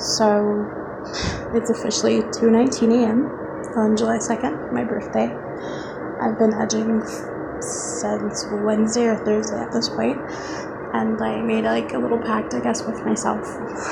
So it's officially 2:19 a.m. on July 2nd, my birthday. I've been edging since Wednesday or Thursday at this point, and I made like a little pact, I guess, with myself.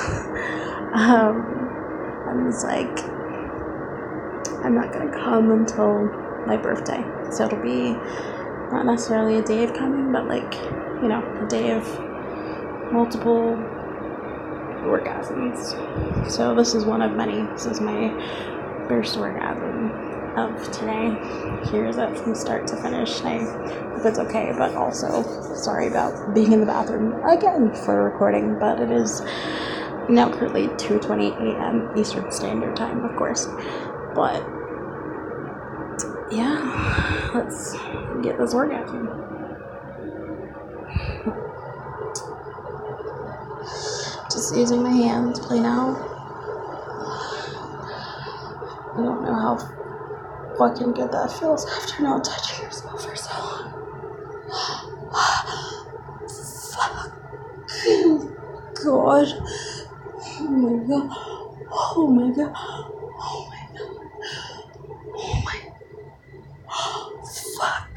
I was like, I'm not gonna come until my birthday, so it'll be not necessarily a day of coming, but like, you know, a day of multiple orgasms. So this is one of many. This is my first orgasm of today. Here's it from start to finish. I hope it's okay, but also sorry about being in the bathroom again for recording, but it is now currently 2:20 a.m. Eastern Standard Time, of course. But yeah, let's get this orgasm. Just using my hands, play now. I don't know how fucking good that feels after not touching yourself for so long. Fuck. God. Oh my god. Oh my god. Oh my god. Oh my. Fuck.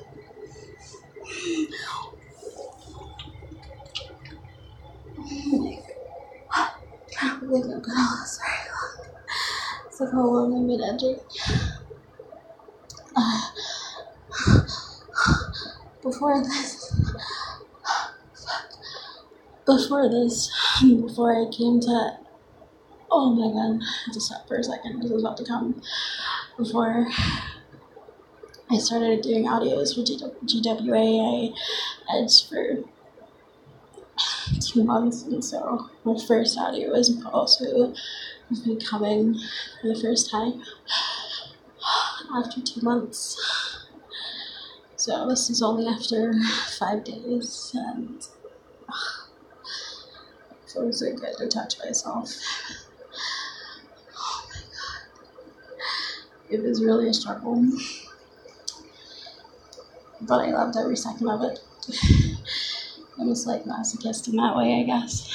I don't think I'm gonna last very long. It's like how long I've been edging. Before I came to, oh my god, I have to stop for a second, this is about to come. Before I started doing audios for GWA, I edged for 2 months, and so my first audio was also me coming for the first time after 2 months. So this is only after 5 days, and it feels so good to touch myself. Oh my god. It was really a struggle, but I loved every second of it. I was like masochist in that way, I guess.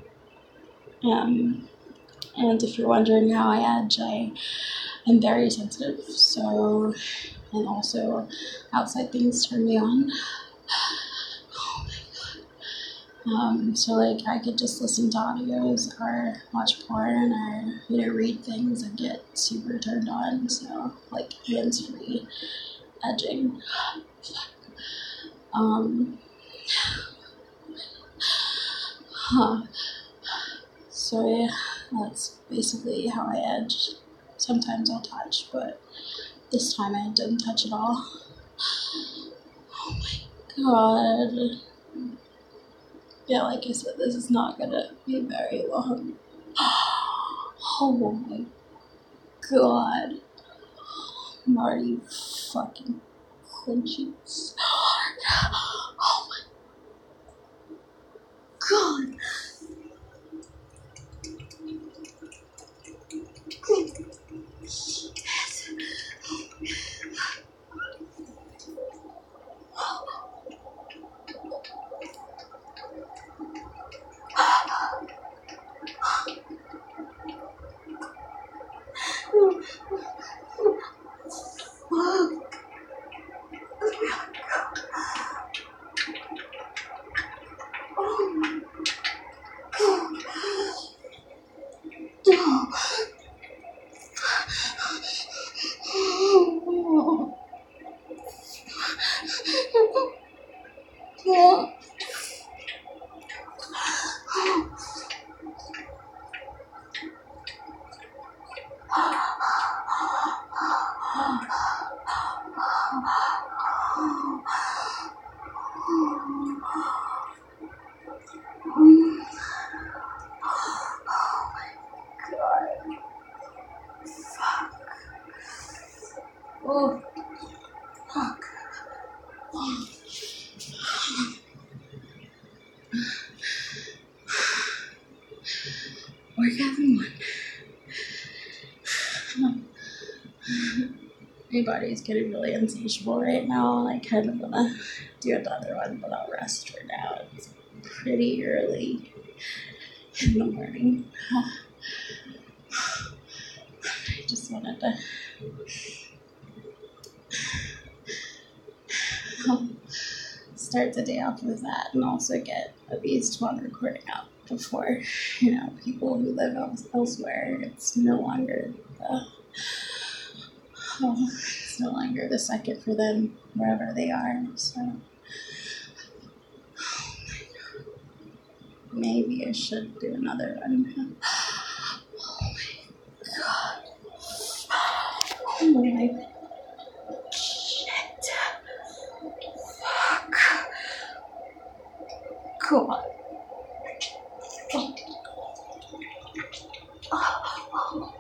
And if you're wondering how I edge, I'm very sensitive, so, and also outside things turn me on. Oh my god. So like I could just listen to audios or watch porn or, you know, read things and get super turned on. So like hands-free edging. So yeah, that's basically how I edge. Sometimes I'll touch, but this time I didn't touch at all. Oh my god. Yeah, like I said, this is not gonna be very long. Oh my god. I'm already fucking clenching so hard. Oh my god. Oh, fuck. Orgasm 1. My body's getting really insatiable right now, and I kind of want to do another one, but I'll rest for now. It's pretty early in the morning. I just wanted to start the day off with that and also get at least one recording up before, people who live elsewhere, it's no longer the second for them wherever they are. So maybe I should do another one. Oh my shit. Fuck. God. Oh.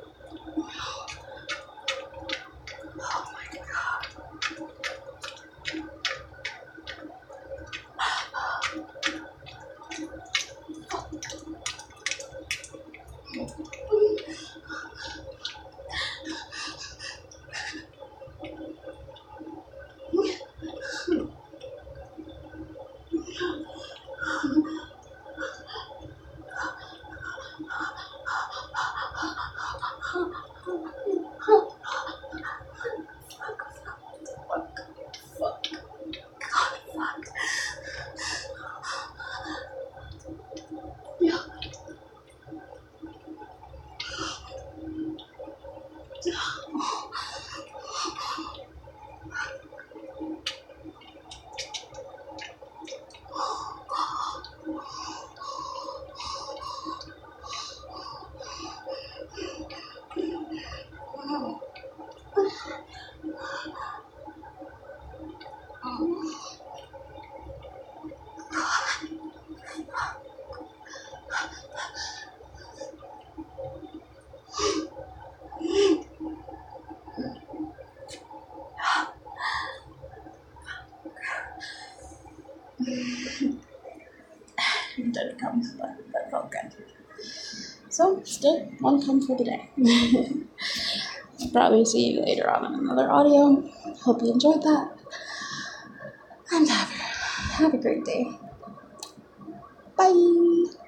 It didn't come, but that felt good. So, still one come for the day. I'll probably see you later on in another audio. Hope you enjoyed that. And have a great day. Bye.